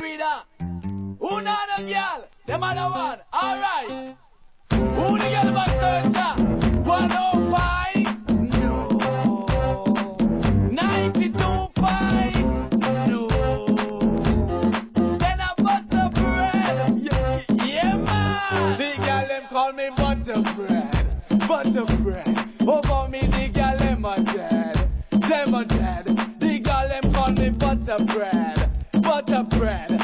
breeder. Who not a girl? Them other one. Alright. Who the girl about searcher? 105? No. 92.5? No. Then a butter bread. Yeah, man. The girl them call me butter bread. Butter bread. Over me the girl them a dead. Them a dead. The girl them call me butter bread. Butter bread.